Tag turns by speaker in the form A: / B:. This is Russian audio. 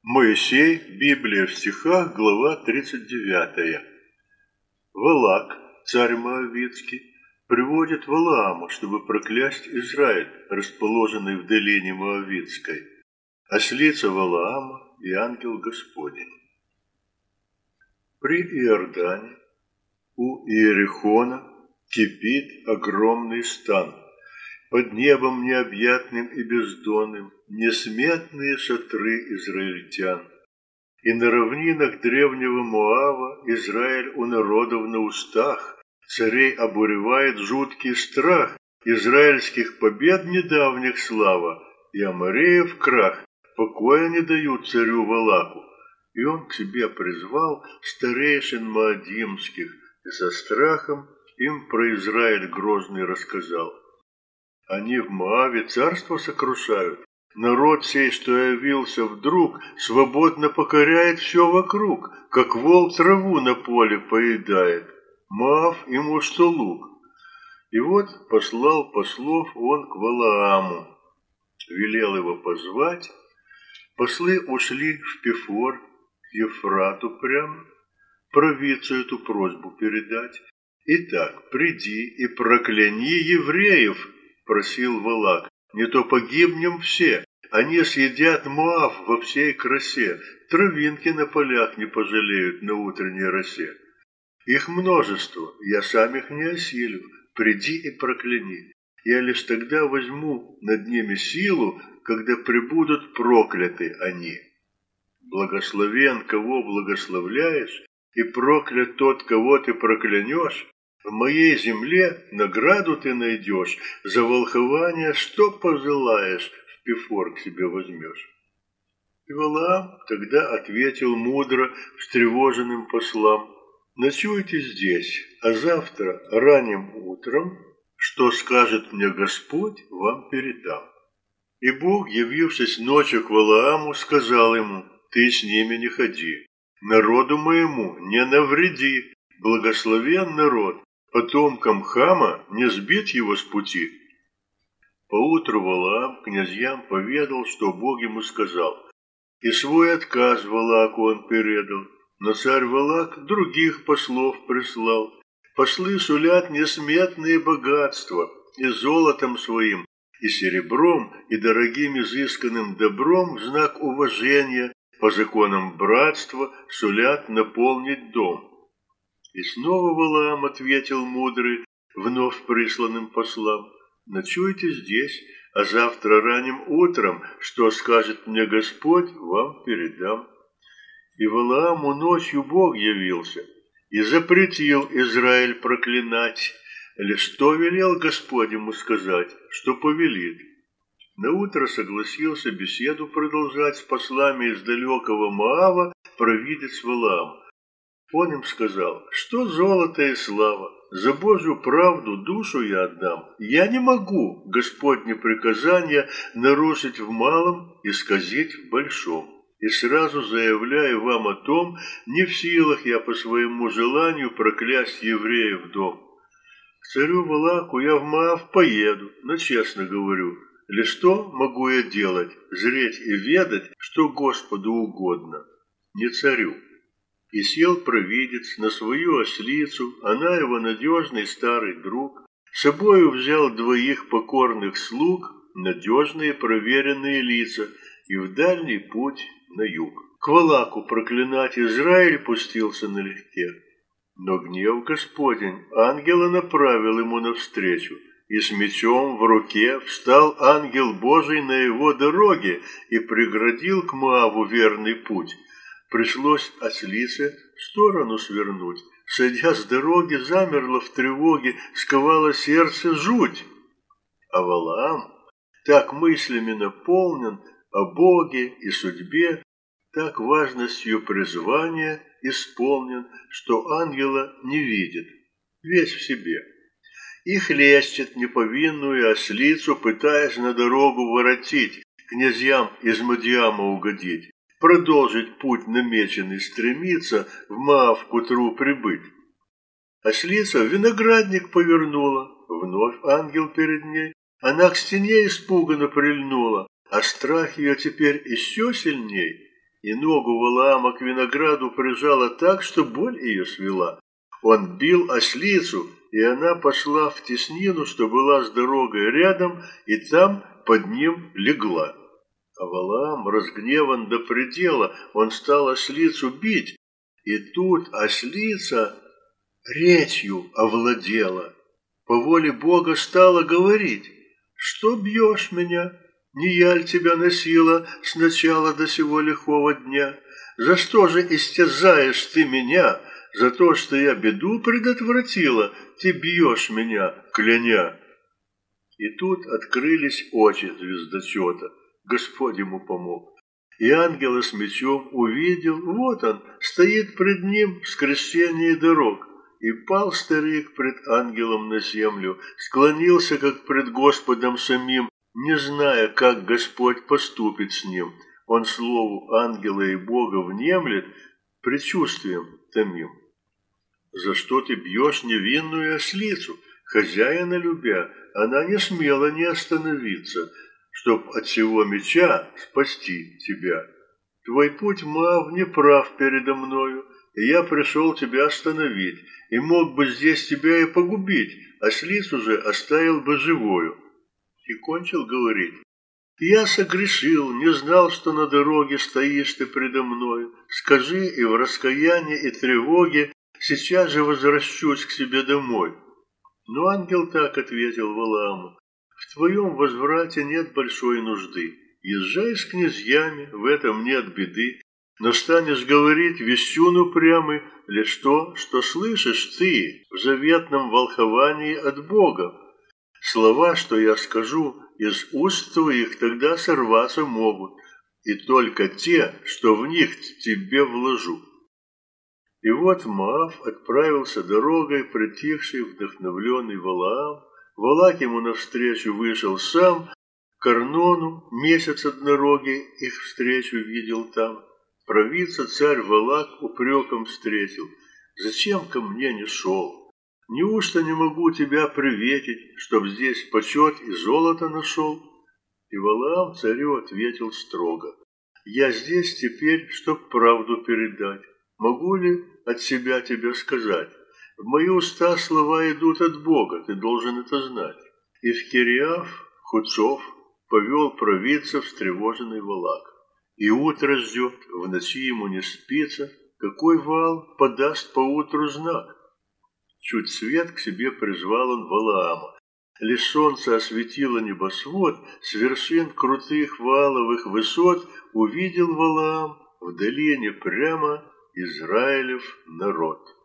A: Моисей, Библия в стихах, глава 39. Валак, царь Моавитский, приводит Валаама, чтобы проклясть Израиль, расположенный в долине Моавитской. Ослица Валаама и ангел Господень. При Иордане у Иерихона кипит огромный стан. Под небом необъятным и бездонным несметные шатры израильтян. И на равнинах древнего Моава Израиль у народов на устах, царей обуревает жуткий страх, израильских побед недавних слава, и Амореев крах, покоя не дают царю Валаку. И он к себе призвал старейшин моадимских, и со страхом им про Израиль грозный рассказал. Они в Моаве царство сокрушают. Народ сей, что явился вдруг, свободно покоряет все вокруг, как волк траву на поле поедает. Моав ему что лук. И вот послал послов он к Валааму, велел его позвать. Послы ушли в Пефор, к Ефрату прямо, провидцу эту просьбу передать. «Итак, приди и прокляни евреев», — просил Валак, — «не то погибнем все, они съедят Моав во всей красе, травинки на полях не пожалеют на утренней росе. Их множество, я сам их не осилю, приди и прокляни, я лишь тогда возьму над ними силу, когда пребудут прокляты они. Благословен, кого благословляешь, и проклят тот, кого ты проклянешь. В моей земле награду ты найдешь, за волхование, что пожелаешь, в Пефор к себе возьмешь». И Валаам тогда ответил мудро встревоженным послам: «Ночуйте здесь, а завтра ранним утром, что скажет мне Господь, вам передам». И Бог, явившись ночью к Валааму, сказал ему: «Ты с ними не ходи, народу моему не навреди, благословен народ, потомкам Хама не сбить его с пути». Поутру Валаам князьям поведал, что Бог ему сказал, и свой отказ Валаку он передал. Но царь Валак других послов прислал. Послы сулят несметные богатства, и золотом своим, и серебром, и дорогим изысканным добром в знак уважения по законам братства сулят наполнить дом. И снова Валаам ответил мудрый вновь присланным послам: «Ночуйте здесь, а завтра ранним утром, что скажет мне Господь, вам передам». И Валааму ночью Бог явился и запретил Израиль проклинать, лишь что велел Господь ему сказать, что повелит. Наутро согласился беседу продолжать с послами из далекого Моава провидец Валаам. Он им сказал: «Что золото и слава? За Божью правду душу я отдам. Я не могу Господне приказания нарушить в малом и сказить в большом. И сразу заявляю вам о том, не в силах я по своему желанию проклясть евреев дом. К царю Валаку я в Моав поеду, но честно говорю, лишь что могу я делать, зреть и ведать, что Господу угодно, не царю». И сел провидец на свою ослицу, она его надежный старый друг, с собою взял двоих покорных слуг, надежные проверенные лица, и в дальний путь на юг. К Валаку проклинать Израиль пустился налегке. Но гнев Господень ангела направил ему навстречу, и с мечом в руке встал ангел Божий на его дороге и преградил к Моаву верный путь. Пришлось ослице в сторону свернуть. Сойдя с дороги, замерло в тревоге, сковало сердце жуть. А Валаам так мыслями наполнен о Боге и судьбе, так важностью призвания исполнен, что ангела не видит, весь в себе. И хлещет неповинную ослицу, пытаясь на дорогу воротить, князьям из Мадиама угодить. Продолжить путь намеченный стремится в Моав к утру прибыть. Ослица в виноградник повернула, вновь ангел перед ней. Она к стене испуганно прильнула, а страх ее теперь еще сильней. и ногу Валаама к винограду прижала так, что боль ее свела. Он бил ослицу, и она пошла в теснину, что была с дорогой рядом, и там под ним легла. А Валаам разгневан до предела, он стал ослицу бить, и тут ослица речью овладела. По воле Бога стала говорить: «Что бьешь меня? Не я ль тебя носила с начала до сего лихого дня? За что же истязаешь ты меня? За то, что я беду предотвратила, ты бьешь меня, кляня». И тут открылись очи звездочета. Господь ему помог. И ангела с мечом увидел, вот он, стоит пред ним в скрещении дорог. И пал старик пред ангелом на землю, склонился, как пред Господом самим, не зная, как Господь поступит с ним. Он слову ангела и Бога внемлет, предчувствием томим. «За что ты бьешь невинную ослицу? Хозяина любя, она не смела не остановиться, чтоб от сего меча спасти тебя. Твой путь, Моав, неправ передо мною, и я пришел тебя остановить, и мог бы здесь тебя и погубить, ослицу же оставил бы живою». И кончил говорить: «Я согрешил, не знал, что на дороге стоишь ты предо мною. Скажи, и в раскаянии и тревоге сейчас же возвращусь к себе домой». Но ангел так ответил Валааму: «В твоем возврате нет большой нужды. Езжай с князьями, в этом нет беды, но станешь говорить вещун упрямый лишь то, что слышишь ты в заветном волховании от Бога. Слова, что я скажу, из уст твоих тогда сорваться могут, и только те, что в них тебе вложу». И вот Моав отправился дорогой, притихший, вдохновленный Валаам. Валак ему навстречу вышел сам, к Арнону, месяц от дороги их встречу видел там. Провидца царь Валак упреком встретил: «Зачем ко мне не шел? Неужто не могу тебя приветить, чтоб здесь почет и золото нашел?» И Валаам царю ответил строго: «Я здесь теперь, чтоб правду передать. Могу ли от себя тебе сказать? В мои уста слова идут от Бога, ты должен это знать». И в Кириаф Хуцов повел провидца встревоженный Валак. И утро ждет, в ночи ему не спится, какой Ваал подаст поутру знак. Чуть свет к себе призвал он Валаама. Лишь солнце осветило небосвод, с вершин крутых Вааловых высот увидел Валаам в долине прямо Израилев народ.